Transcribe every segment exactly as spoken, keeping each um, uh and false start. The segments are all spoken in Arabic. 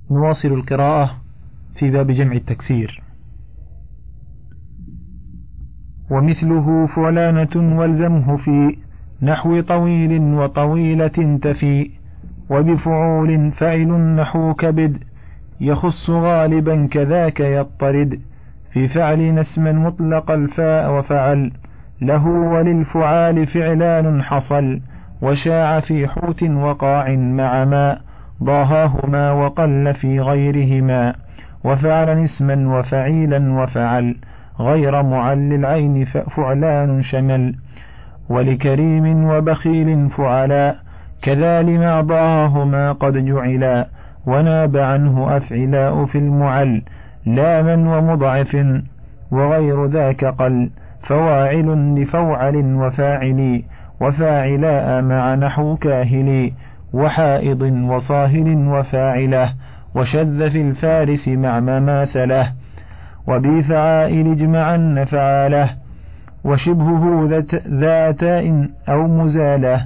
نواصل القراءة في باب جمع التكسير. ومثله فعلانة والزمه في نحو طويل وطويلة تفي، وبفعول فعل نحو كبد يخص غالبا كذاك يضطرد، في فعل اسما مطلق الفاء وفعل له وللفعال فعلان حصل، وشاع في حوت وقاع مع ما ضاهاهما وقل في غيرهما، وفعلا اسما وفعيلا وفعل غير معل العين فعلان شمل، ولكريم وبخيل فعلا كذا لما ضاهاهما قد جعلا، وناب عنه أفعلاء في المعل لاما ومضعف وغير ذاك قل، فواعل لفوعل وفاعلي وفاعلاء مع نحو كاهلي، وحائض وصاهل وفاعله وشذ في الفارس مع مماثله، وبفعائل اجمعن فعاله وشبهه ذاتاء أو مزاله،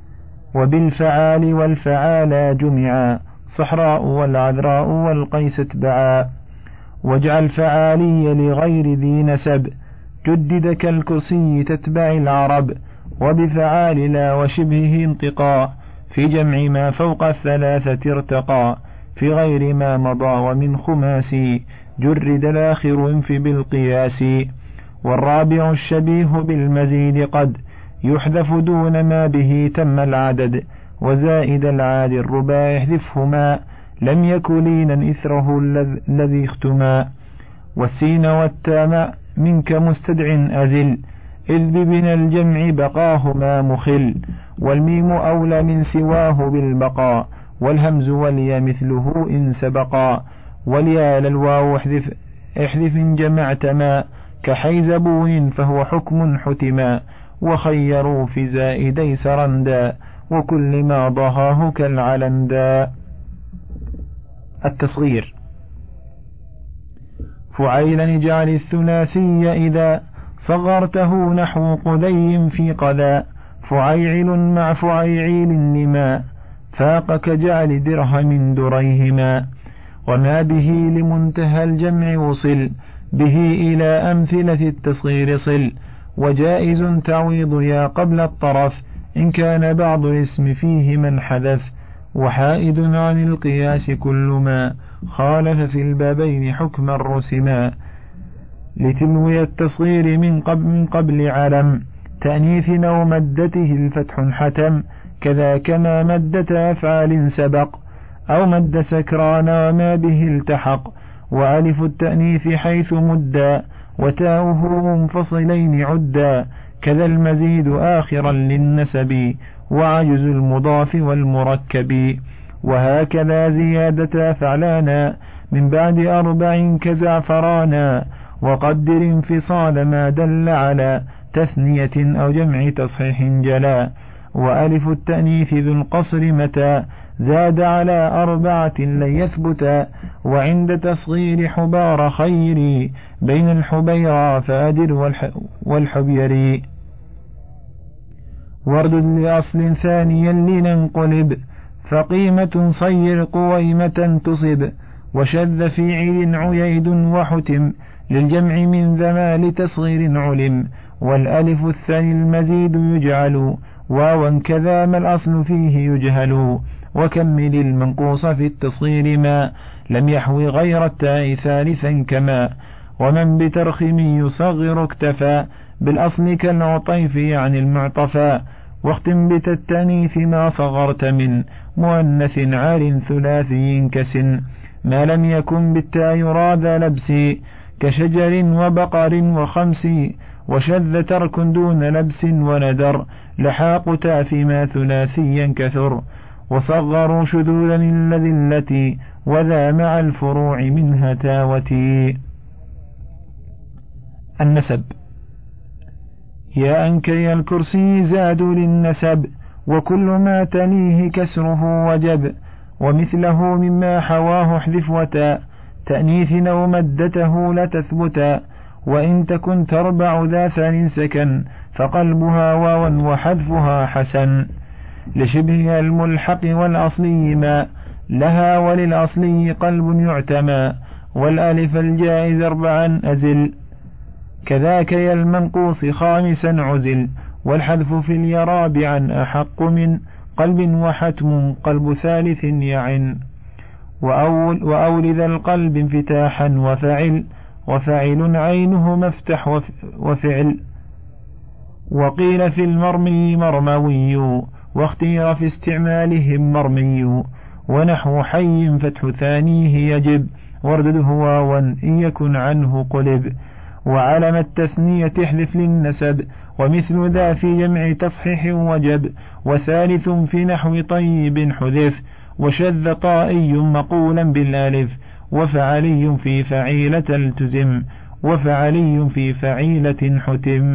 وبالفعال والفعالى جمعا صحراء والعذراء والقيس اتبعا، واجعل فعالي لغير ذي نسب جدد كالكرسي تتبع العرب، وبفعال لا وشبهه انتقاء في جمع ما فوق الثلاثة ارتقى، في غير ما مضى ومن خماسي جرد الآخر انف بالقياس، والرابع الشبيه بالمزيد قد يحذف دون ما به تم العدد، وزائد العاد الرباع يحذفهما لم يكن لينا إثره الذي اختما، والسين والتام منك مستدع أزل إذ ببن الجمع بقاهما مخل، والميم أولى من سواه بالبقاء، والهمز واليا مثله إن سبقا، واليا للواو احذف, احذف جمعت ما كحيزبون فهو حكم حتما، وخيروا في زائدي سرندا وكل ما ضهاه كالعلندا. التصغير. فعيلا اجعل الثلاثي إذا صغرته نحو قدي في قذا، فعيعل مع فعيعيل لما فاق كجعل درهم دريهما، وما به لمنتهى الجمع وصل به إلى أمثلة التصغير صل، وجائز تعويض يا قبل الطرف إن كان بعض الاسم فيه من حذف، وحائد عن القياس كل ما خالف في البابين حكما رسما، لتنوي التصغير من قبل, من قبل علم تأنيث أو مدته الفتح حتم، كذا كما مدة أفعال سبق أو مد سكران وما به التحق، وألف التأنيث حيث مدا وتاؤه منفصلين عدا، كذا المزيد آخرا للنسب وعجز المضاف والمركب، وهكذا زيادة فعلانا من بعد أربع كزعفرانا، وقدر انفصال ما دل على تثنية أو جمع تصحيح جلا، وألف التأنيث ذو القصر متى زاد على أربعة لن يثبتا، وعند تصغير حبار خيري بين الحبيرى فأدر والحبيري، واردد لأصل ثانيا لننقلب فقيمة صير قويمة تصب، وشذ في عيل عييد وحتم للجمع من ذما لتصغير علم، والألف الثاني المزيد يجعل واوا كذا ما الأصل فيه يجهل، وكمل المنقوص في التصغير ما لم يحوي غير التاء ثالثا كما، ومن بترخيم يصغر اكتفى بالأصل كالعطيف يعني المعطفى، واختم بتالتانيث ما صغرت من مؤنث عار ثلاثي كسن، ما لم يكن بالتاء يراد لبسي كشجر وبقر وخمس، وشذ ترك دون لبس وندر لحاق تاء فيما ثلاثيا كثر، وصغروا شذوذا الذي التي وذا مع الفروع منها تاوتي. النسب. يا أنكي الكرسي زاد للنسب وكل ما تليه كسره وجب، ومثله مما حواه احذف وتاء تأنيث أو مدته لتثبتا، وإن تكن تربع ذا ثان سكن فقلبها واوا وحذفها حسن، لشبه الملحق والأصلي ما لها وللأصلي قلب يعتمى والألف الجائز أربعا أزل كذاك يا المنقوص خامسا عزل والحذف في اليا رابعا أحق من قلب وحتم قلب ثالث يعن وأول, وأول ذا القلب انفتاحا وفعل وفعل عينه مفتح وفعل وقيل في المرمي مرموي واختير في استعمالهم مرمي ونحو حي فتح ثانيه يجب واردده واوا إن يكن عنه قلب وعلم التثنية احذف للنسب ومثل ذا في جمع تصحيح وجب وثالث في نحو طيب حذف وشذ طائي مقولا بالالف وفعلي في فعيلة التزم وفعلي في فعيلة حتم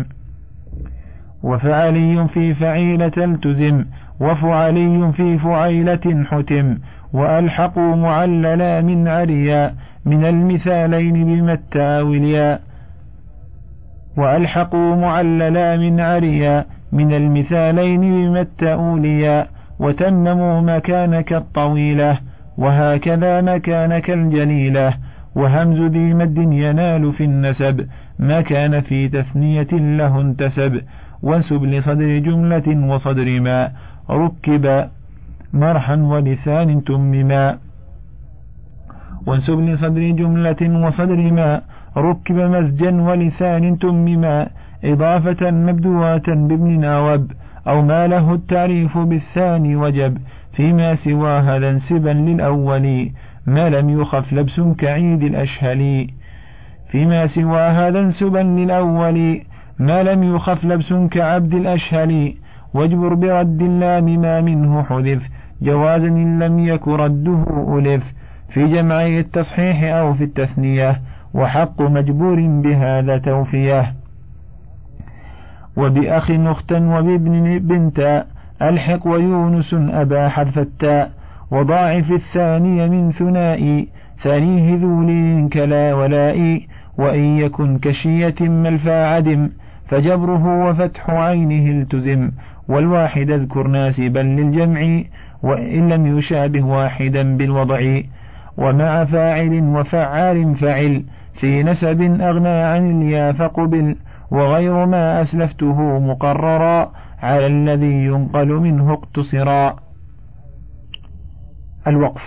وفعلي في فعيلة التزم وفعلي في فعيلة حتم وألحقوا معللا من عريا من المثالين بما التاوليا وألحقوا معللا من عريا من المثالين بما التأوليا وتمموا مكانك الطويلة وهكذا مكانك الجليلة وهمز ذي مد ينال في النسب ما كان في تثنية له انتسب وانسب لصدر جملة وصدر ما ركب مرحا ولسان تمما وانسب لصدر جملة وصدر ما ركب مزجا ولسان تمما إضافة مبدوة بابن ناوب أو ما له التعريف بالثاني وجب فيما سوى هذا انسبا للأول ما لم يخف لبس كعيد الأشهل فيما سوى هذا انسبا للأول ما لم يخف لبس كعبد الأشهل واجبر برد اللام ما منه حذف جوازا إن لم يك رده ألف في جمع التصحيح أو في التثنية وحق مجبور بهذا توفيه وبأخ أختا وبابن بنتا ألحق ويونس أبا حذف التاء وضاعف الثاني من ثنائي ثانيه ذولي كلا ولائي وإن يكن كشية ملفا عدم فجبره وفتح عينه التزم والواحد اذكر ناسبا للجمع وإن لم يشابه واحدا بالوضع ومع فاعل وفعال فعل في نسب أغنى عن اليا فقبل وغير ما أسلفته مقررا على الذي ينقل منه اقتصرا. الوقف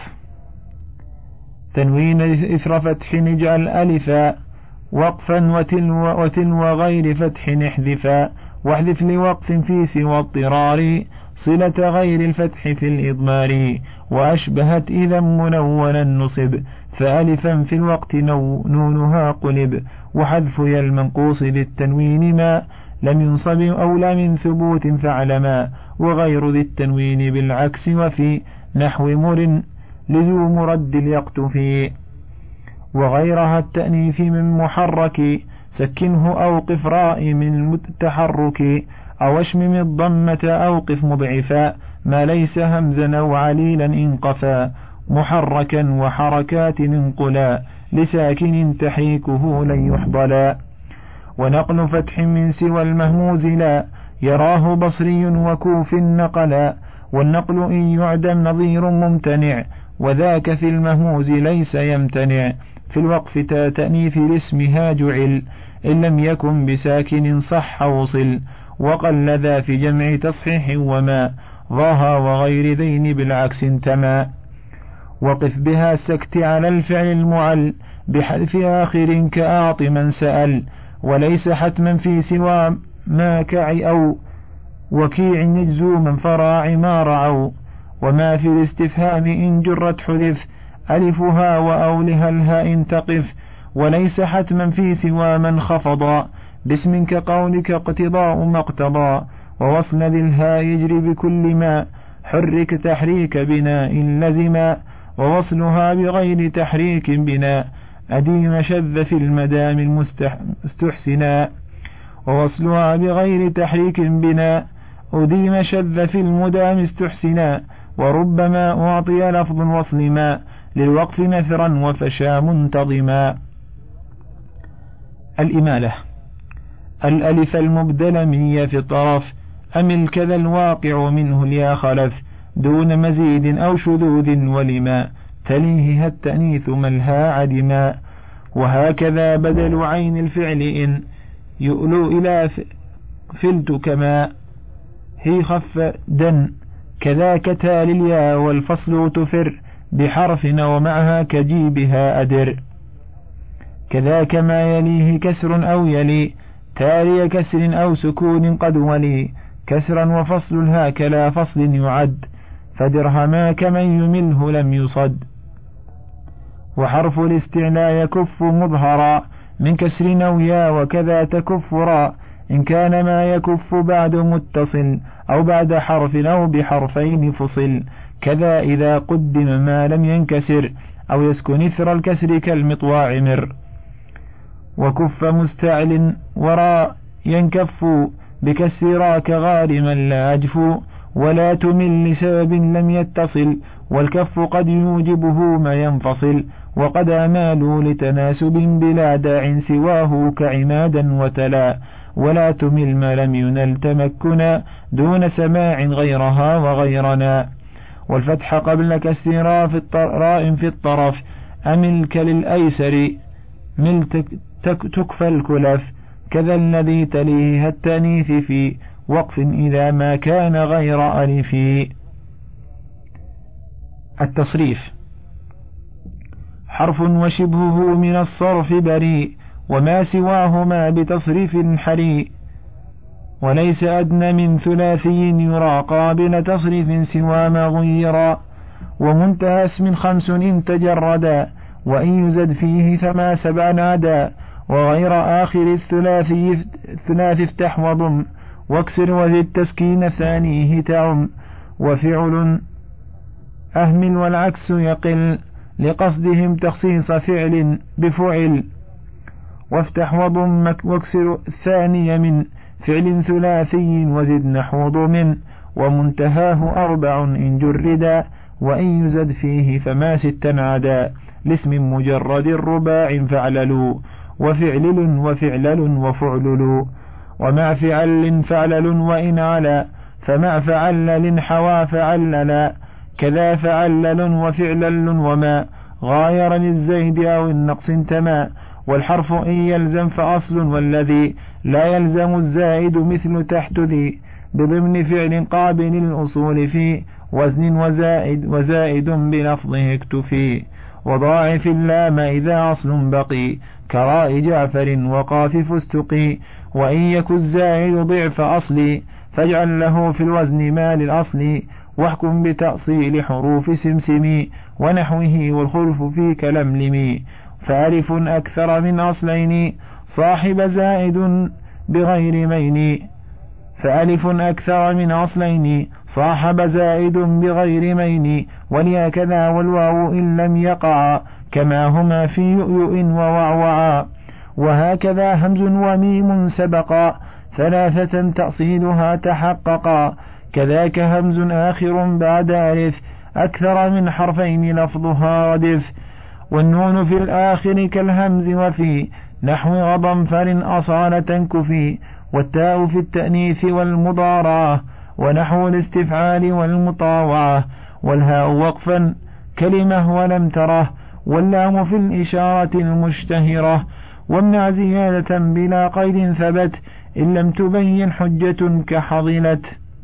تنوين إثر فتح نجعل ألفا وقفا وتلو, وتلو غير فتح احذفا واحذف لوقف في سوى اضطرار صلة غير الفتح في الإضمار وأشبهت إذا منونا نصب فألفا في الوقت نونها قلب وحذف يا المنقوص للتنوين ما لم ينصب أولى من ثبوت فعلما وغير ذي التنوين بالعكس وفي نحو مر لزوم رد اليقتفي وغيرها التأنيث من محرك سكنه أوقف راء من التحرك أو اشمم الضمة أوقف مضعفا ما ليس همزا أو عليلا انقفا محركا وحركات انقلا لساكن تحريكه لن يحضلا ونقل فتح من سوى المهموز لا يراه بصري وكوف نقلا والنقل إن يعدم نظير ممتنع وذاك في المهموز ليس يمتنع في الوقف تا تأنيث لاسمها جعل إن لم يكن بساكن صح وصل وقل ذا في جمع تصحيح وما ظاها وغير ذين بالعكس انتما وقف بها السكت على الفعل المعل بحذف آخر كأعط من سأل وليس حتما في سوى ما كعي أو وكيع يجزوما فراع ما رعوا وما في الاستفهام إن جرت حذف ألفها وأولها الهاء تقف وليس حتما في سوى من خفضا باسم كقولك اقتضاء ما اقتضى ووصل ذي الهاء يجري بكل ما حرك تحريك بناء لزما ووصلها بغير تحريك بناء أديم شذ في المدام المستحسنا ووصلها بغير تحريك بناء أديم شذ في المدام استحسنا وربما أعطي لفظ الوصل ما للوقف نثرا وفشا منتظما. الإمالة الألف المبدل من يا في الطرف أمل كذا الواقع منه اليا خلف دون مزيد أو شذوذ ولما تليه التأنيث ملها عدما. وهكذا بدل عين الفعل إن يؤلو إلى فلت كما هي خف دن كذاك تال الياء والفصل تفر بحرف ومعها كجيبها أدر. كذاك ما يليه كسر أو يلي تالي كسر أو سكون قد ولي كسرا وفصل الهاك لا فصل يعد فدرهما كمن يمله لم يصد. وحرف الاستعلاء يكف مظهرا من كسر أو يا وكذا تكف را إن كان ما يكف بعد متصل أو بعد حرف أو بحرفين فصل. كذا إذا قدم ما لم ينكسر أو يسكن إثر الكسر كالمطواع مر. وكف مستعل وراء ينكف بكسر كغارما لا أجفو ولا تمل لسبب لم يتصل والكف قد يوجبه ما ينفصل. وقد أمالوا لتناسب بلا داع سواه كعمادا وتلا ولا تمل ما لم ينل تمكنا دون سماع غيرها وغيرنا. والفتح قبل كسر راء في الطرف أملك للأيسر مل تكفى الكلف. كذا الذي تليه التانيث في وقف إذا ما كان غير ألف. التصريف حرف وشبهه من الصرف بريء وما سواهما بتصريف حري وليس أدنى من ثلاثي يرى قابل تصريف سوى ما غيرا. ومنتهى اسم خمس إن تجردا وإن يزد فيه فما سبع نادا وغير آخر الثلاثي الثلاث افتح وضم واكسر وزد تسكين ثانيه تعم. وفعل أهمل والعكس يقل لقصدهم تخصيص فعل بفعل. وافتح وضم واكسر الثاني من فعل ثلاثي وزد نحو ضمن. ومنتهاه أربع إن جردا وإن يزد فيه فما ستا عدا لاسم مجرد رباع فعللوا وفعلل وفعلل وفعلل. ومع فعل فعلل وإن علا فمع فعلل حوا فعللا كذا فعلل وفعلل وما غاير للزيد أو النقص انتما. والحرف إن يلزم فأصل والذي لا يلزم الزائد مثل تحت ذي بضمن فعل قابل الأصول في وزن وزائد وزائد بلفظه اكتفي. وضاعف اللام إذا أصل بقي كراء جعفر وقاف فستقي. وإن يك الزائد ضعف أصلي فاجعل له في الوزن ما للأصل. واحكم بتأصيل حروف سمسم ونحوه والخلف في كلملم. فألف أكثر من أصلين صاحب زائد بغير مين. فألف أكثر من أصلين صاحب زائد بغير مين. وليا كذا والواو إن لم يقع كما هما في يؤيؤ ووعوعا. وهكذا همز وميم سبقا ثلاثة تأصيلها تحققا. كذاك همز آخر بعد ألف أكثر من حرفين لفظها ردف. والنون في الآخر كالهمز وفي نحو غضنفر أصالة كفي. والتاء في التأنيث والمضارعة ونحو الاستفعال والمطاوعة. والهاء وقفا كلمة ولم تره. واللام في الإشارة المشتهرة. وامنع زيادة بلا قيد ثبت إن لم تبين حجة كحضلت.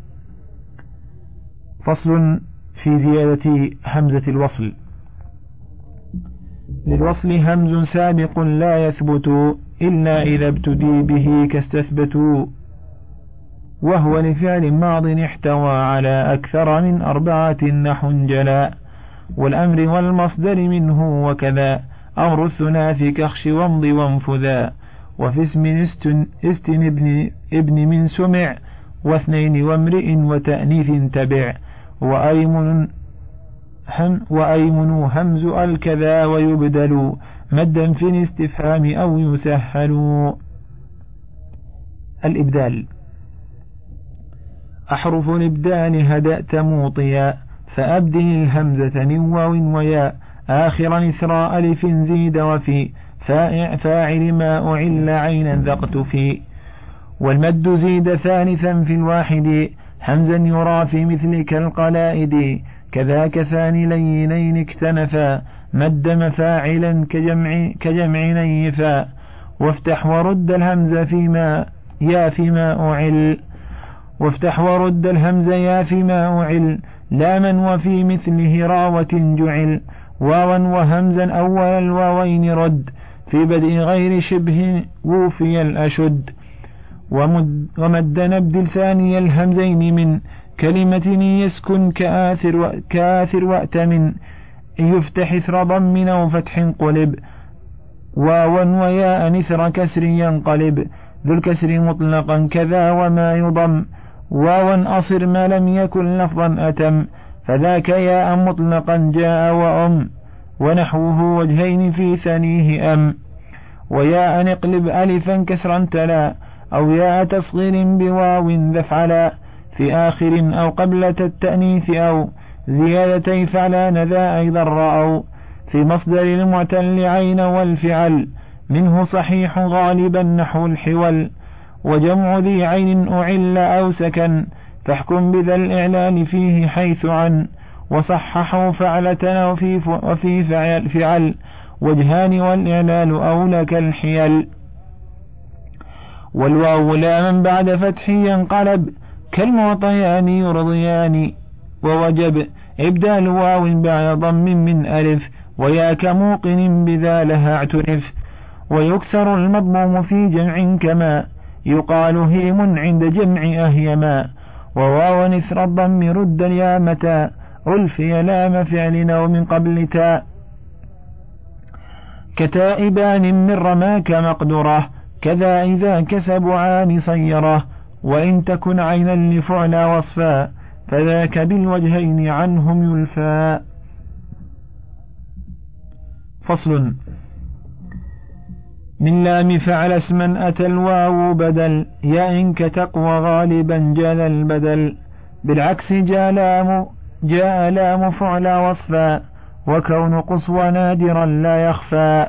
فصل في زيادة همزة الوصل. للوصل همز سابق لا يثبت إلا إذا ابتدي به كاستثبتوا وهو لفعل ماض احتوى على أكثر من أربعة نحو جلا. والأمر والمصدر منه وكذا أمر الثلاث كخش وامض وانفذا. وفي اسم استن, استن ابن, ابن من سمع واثنين وامرئ وتأنيث تبع. وأيمن هم وأيمن همز الكذا ويبدل مدا في الاستفهام أو يسهل. الإبدال أحرف الإبدال هدأت موطيا فأبدل الهمزة من واو وياء آخرا إثراء ألف زيد وفي فاعل ما أعل عينا ذقت في. والمد زيد ثالثا في الواحد همزا يرى في مثلك القلائد كذاك ثاني لينين اكتنفا مد مفاعلا كجمع, كجمع نيفا وافتح ورد الهمز فيما يا فيما أعل وافتح ورد الهمز يا فيما أعل لاما وفي مثله راوة جعل واوا وهمزا أول الواوين رد في بدء غير شبه وفي الأشد ومد, ومد نبدل ثاني الهمزين من كلمة يسكن كآثر, كآثر وأتمن يفتح إثر ضم أو فتح قلب واوا وياء نثر كسر ينقلب ذو الكسر مطلقا كذا وما يضم واوا أصر ما لم يكن لفظا أتم فذاك ياء مطلقا جاء وأم ونحوه وجهين في ثانيه أم وياء نقلب ألفا كسرا تلا أو ياء تصغير بواو ذفعلا في آخر أو قبلة التأنيث أو زيادتي فعلان ذا أيضا رأوا في مصدر المعتل عين والفعل منه صحيح غالبا نحو الحول وجمع ذي عين أعل أو سكن فاحكم بذا الإعلان فيه حيث عن وصححوا فعلة وفي, وفي فعل, فعل وجهان والإعلال أولى كالحيل والواو لا من بعد فتح ينقلب كالمعطيان يرضيان ووجب إبدال واو بعد ضم من ألف وياك موقن بذا لها اعترف ويكسر المضموم في جمع كما يقال هيم عند جمع أهيما وواو نثر الضم رد اليا متى ألفي لام فعل أو من قبل تاء كتائبان من رماك مقدرة كذا إذا كسبعان صيره وإن تكن عينا لفعل وصفا فذاك بالوجهين عنهم يلفا. فصل. من لام فعل اسما أتى الواو بدل يا إن كتقوى غالبا جل البدل بالعكس جاء لام جاء لام فعل وصفا وكون قصوى نادرا لا يخفى.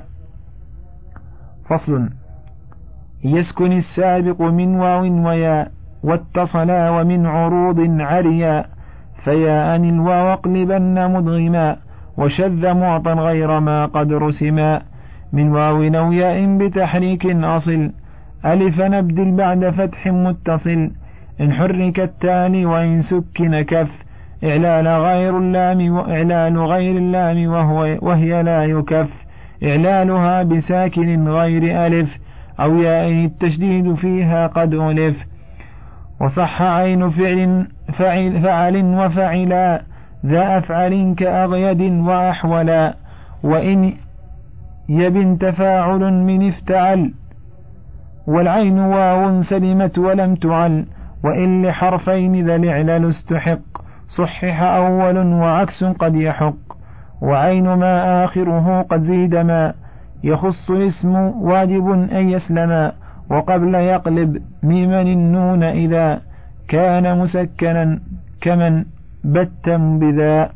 فصل. يسكن السابق من واو ويا واتصلا ومن عروض عريا فيا أن الواو اقلبن مدغما وشذ معطا غير ما قد رسما من واو أو ياء بتحريك أصل ألف نبدل بعد فتح متصل إن حرك التالي وإن سكن كف إعلال غير اللام وإعلال غير اللام وهو وهي لا يكف إعلالها بساكن غير ألف أو ياء التشديد فيها قد ألف وصح عين فعل فعل, فعل وفعلا ذا أفعل كأغيد وأحولا وإن يبن تفاعل من افتعل والعين واو سلمت ولم تعل وإن لحرفين ذا الإعلال استحق صحح أول وعكس قد يحق وعين ما آخره قد زيد ما يخص الاسم واجب أن يسلم وقبل يقلب ميما النون إذا كان مسكنا كمن بتم بذا.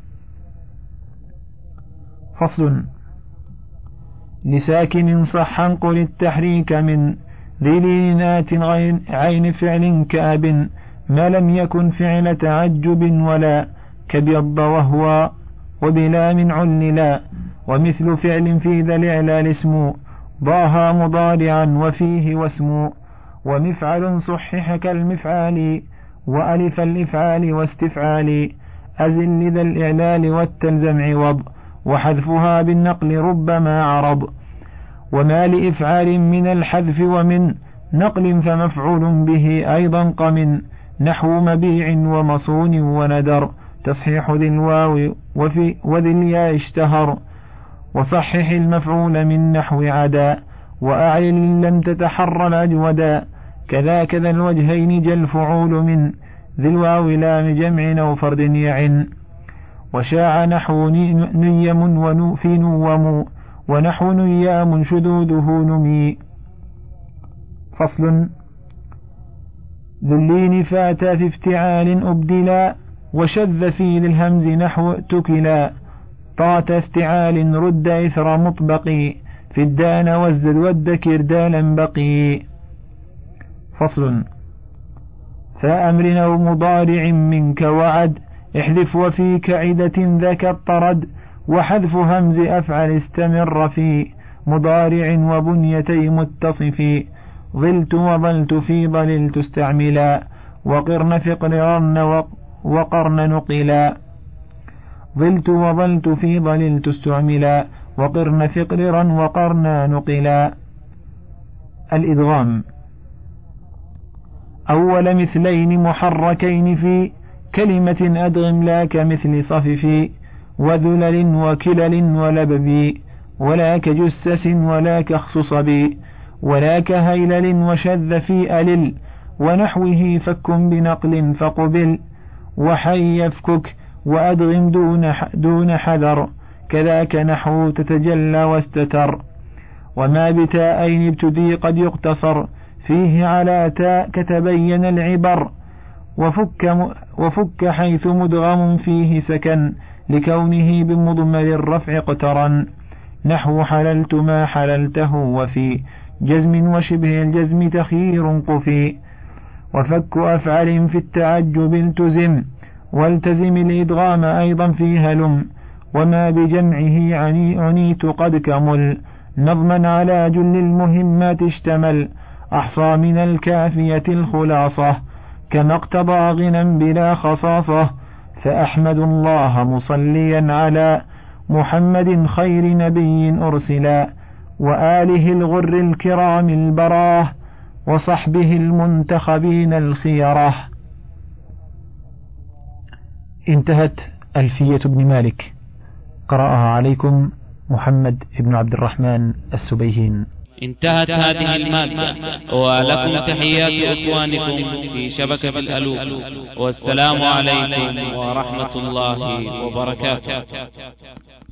فصل. لساكن صحا قل التحريك من ذي لينات عين فعل كأب ما لم يكن فعل تعجب ولا كبيض وهو وبلا من عللا ومثل فعل في ذا الإعلال اسم ضاها مضارعا وفيه واسم ومفعل صحح كالمفعال وألف الإفعال واستفعال أزل لذا الإعلال والتلزم عوض وحذفها بالنقل ربما عرض وما لإفعال من الحذف ومن نقل فمفعول به أيضا قمن نحو مبيع ومصون وندر تصحيح ذي الواو وفي وذي الياء اشتهر وصحح المفعول من نحو عدا وأعلن لم تتحرى الأجودا كذا كذا الوجهين جل فعول من ذي الواو لام جمع أو فرد يعن وشاع نحو نيم ونوف نوم ونحو نيام شذوذه نمي. فصل. ذلين فاتا في افتعال أبدلا وشذ في للهمز نحو تكلا طات افتعال رد إثر مطبقي في الدان وازدد والذكر دالا بقي. فصل. فأمر أو مضارع منك وعد احذف وفيك عدة ذاك الطرد وحذف همز أفعل استمر في مضارع وبنيتي متصف ظلت وظلت في ظللت استعملا وقرن فقررن وقرن نقلا ظلت وظلت في ظللت استعملا وقرن فقررا وقرن نقلا. الإدغام أول مثلين محركين في كلمة أدغم لا كمثل صفف وذلل وكلل ولبب ولا كجسس ولا كخصص بي ولا كهيلل وشذ في ألل ونحوه فك بنقل فقبل وحي يفكك وأدغم دون دون حذر كذاك نحو تتجلى واستتر. وما بتاءين ابتدي قد يقتصر فيه على تاء كتبين العبر وفك, وفك حيث مدغم فيه سكن لكونه بمضمر الرفع اقترن نحو حللت ما حللته وفي جزم وشبه الجزم تخيير قفي. وفك أفعل في التعجب التزم والتزم الإدغام أيضا في هلم وما بجمعه عني عنيت قد كمل نظما على جل المهمات اشتمل أحصى من الكافية الخلاصة كما اقتضى غنى بلا خصاصة فأحمد الله مصليا على محمد خير نبي أرسلا وآله الغر الكرام البراه وصحبه المنتخبين الخيرة. انتهت ألفية ابن مالك، قرأها عليكم محمد بن عبد الرحمن السبيهين. انتهت هذه المادة ولكم تحيات إخوانكم في شبكة الألوف، والسلام عليكم ورحمة الله وبركاته.